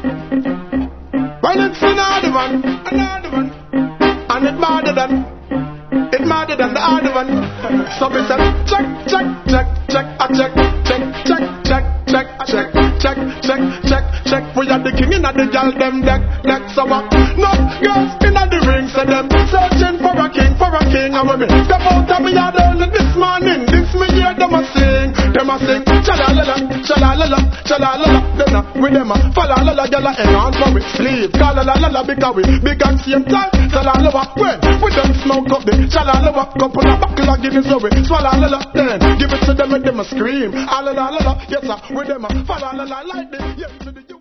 When it's another one, and it madder than the other one. So we said, check, check, check, check, a check, check, check, check, check, check, check, check, check, check. We are the king in the girl them deck. So what? No girls in the ring, so them searching for a king, and when me step out of me yard early this morning, this me hear them a sing, cha-la-la-la, cha-la-la-la, cha-la-la-la. Then with them a fa-la-la-la, gyal a enhance for we sleep, ca-la-la-la, because we big and same time, cha-la-la-la. When with them smoke up the cha-la-la-la, couple of buckle and give it so we swallow-la-la. Then give it to them and them a scream, ah-la-la-la-la, yes sir, with them a fa-la-la-la like this, yes to the